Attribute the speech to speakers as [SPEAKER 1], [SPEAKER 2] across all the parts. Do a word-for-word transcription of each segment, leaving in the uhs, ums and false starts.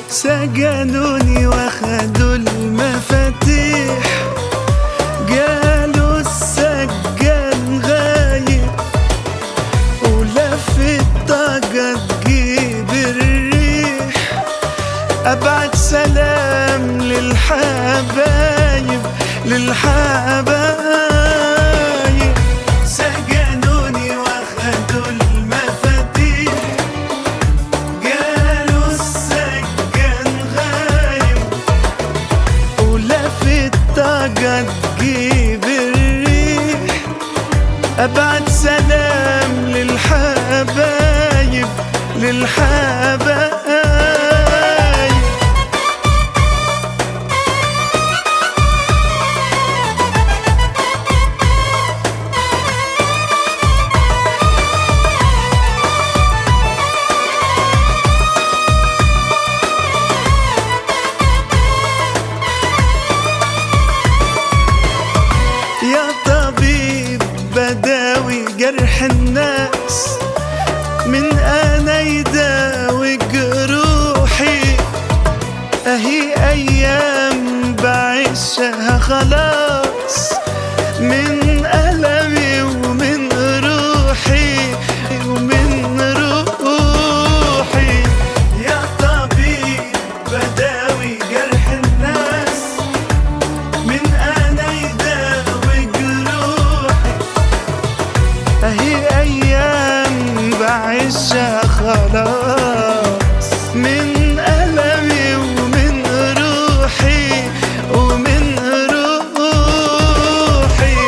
[SPEAKER 1] سجنوني واخدوا المفاتيح، قالوا السجان غايب ولف الطاقة تجيب الريح. أبعت سلام للحبايب للحبايب، سجنوني واخدوا المفاتيح، قالوا السجان غايب ولف الطاقة تجيب الريح. أبعت سلام للحبايب للحبايب. يا طبيب بداوي جرح الناس، من أنا يداوي جروحي. أهي أيام بعيشها خلاص من ألمي ومن روحي ومن روحي. يا طبيب بداوي جرح الناس، من أنا يداوي جروحي. أهي أيام بعيشها خلاص من ألمي ومن روحي ومن روحي.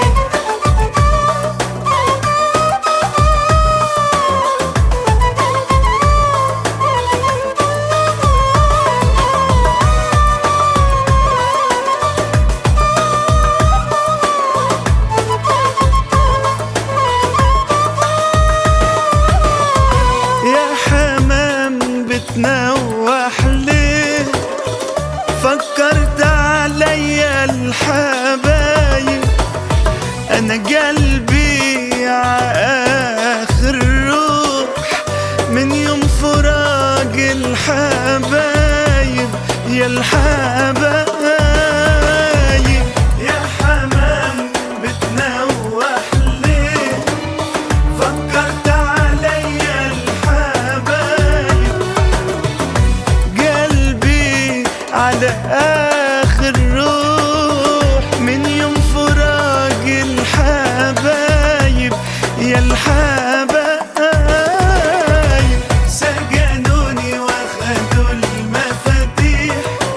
[SPEAKER 1] يا حمام بتنوح ليه، فكرت عليا الحبايب. أنا قلبي عاخر روح من يوم فراق الحبايب يا الحبايب. يا حمام بتنوح ليه، فكرت عليا الحبايب. قلبي على آخر روح من يوم فراق الحبايب يا الحبايب. سجنوني واخدوا المفاتيح،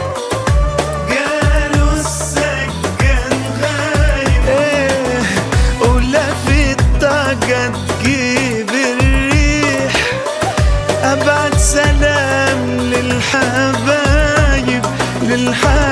[SPEAKER 1] قالوا السجان غايب ايه ولف الطاقة تجيب الريح. أبعت سلام للحبايب للحبايب.